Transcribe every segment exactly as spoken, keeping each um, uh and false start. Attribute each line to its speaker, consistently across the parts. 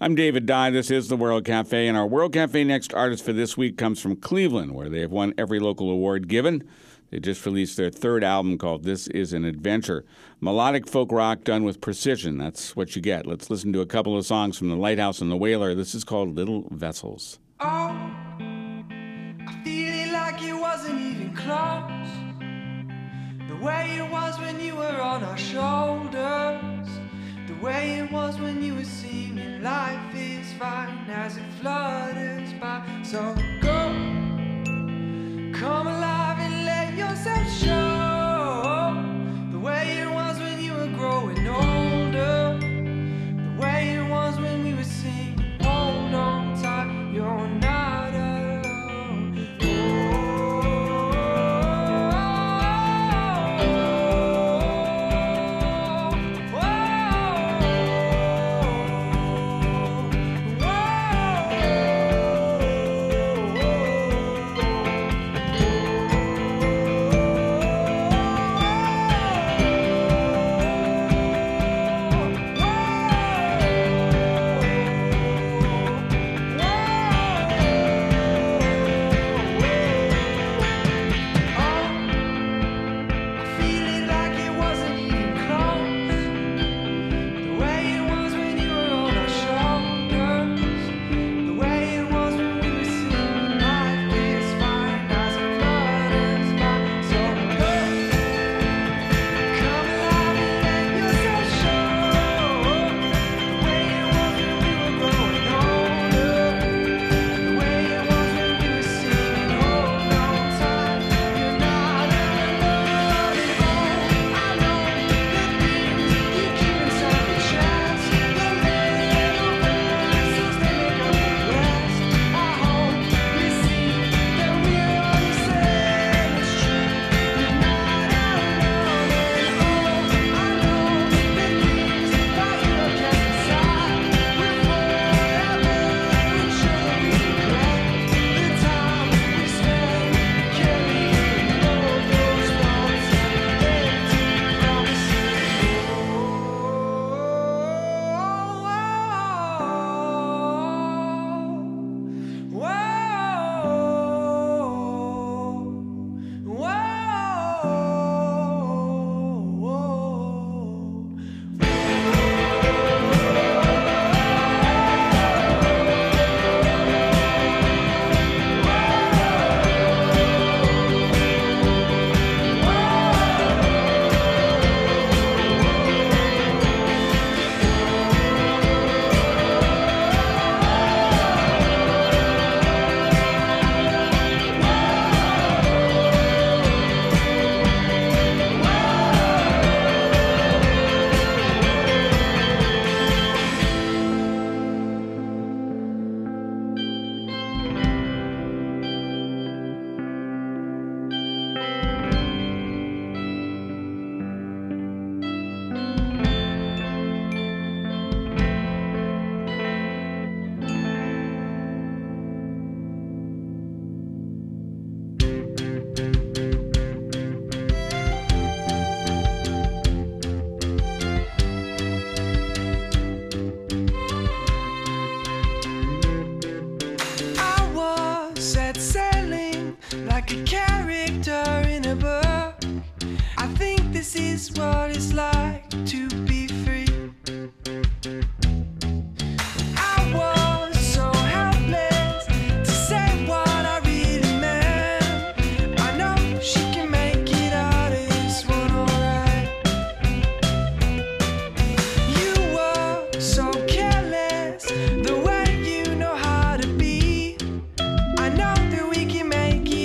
Speaker 1: I'm David Dye. This is the World Cafe, and our World Cafe Next artist for this week comes from Cleveland, where they have won every local award given. They just released their third album called This Is an Adventure. Melodic folk rock done with precision. That's what you get. Let's listen to a couple of songs from The Lighthouse and The Wailer. This is called Little Vessels.
Speaker 2: Oh, I feel it like it wasn't even close. The way it was when you were on our shoulders. The way it was when you were singing life is fine as it flutters by. So go, come alive and let yourself show. The way it was when you were growing older. The way it was when we were singing, hold on tight, you're not alone.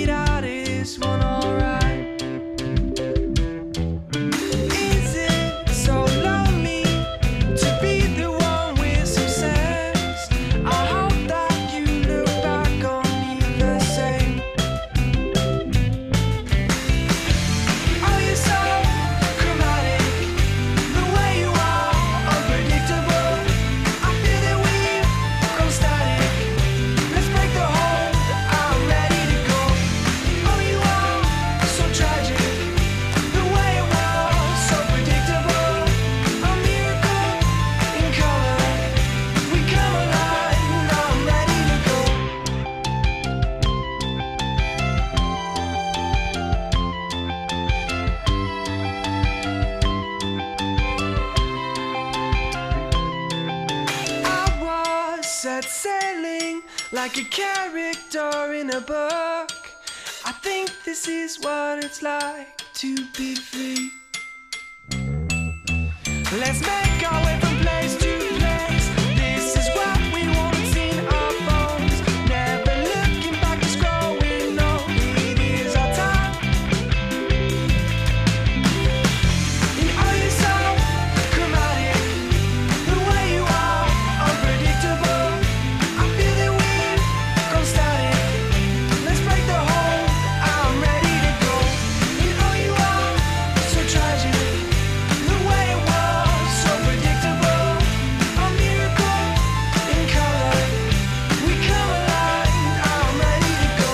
Speaker 2: Is it set sailing like a character in a book. I think this is what it's like to be free. Let's make our way from place to place. This is what we want in our bones. Never looking back, just growing old. It is our time. And are you so chromatic? The way you are, unpredictable. I feel that we've gone static. Let's break the hold. I'm ready to go. And oh, you are so tragic. The way it was, so predictable. A miracle in color. We come alive. I'm ready to go.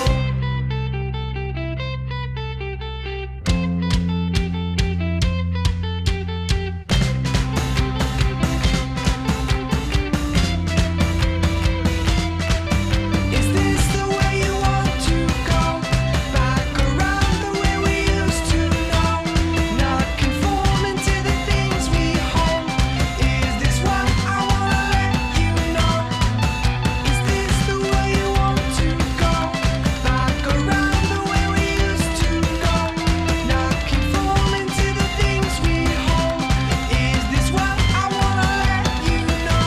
Speaker 2: Is this the way you want to go? Back around the way we used to know. Not conforming to the things we hold. Is this what I wanna let you know? Is this the way you want to go? Back around the way we used to go. Not conforming to the things we hold. Is this what I wanna let you know?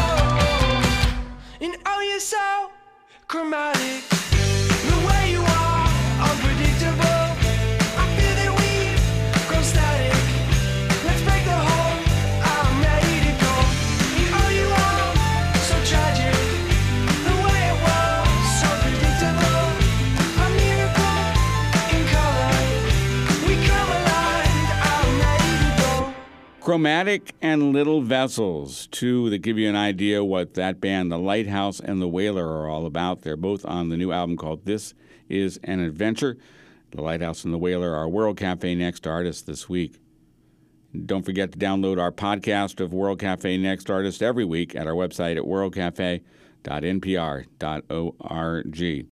Speaker 2: And oh, you're so chromatic. The way you are, unpredictable. I feel that we've grown static. Let's break the hold. I'm ready to go. And oh, you are so tragic. The way it was, so predictable. A miracle in color. We come alive. I'm ready to go.
Speaker 1: Chromatic and Little Vessels, two that give you an idea what that band, The Lighthouse and The Wailer, are all about. They're both on the new album called This Is an Adventure. The Lighthouse and The Wailer are World Cafe Next Artists this week. Don't forget to download our podcast of World Cafe Next Artist every week at our website at world cafe dot n p r dot org.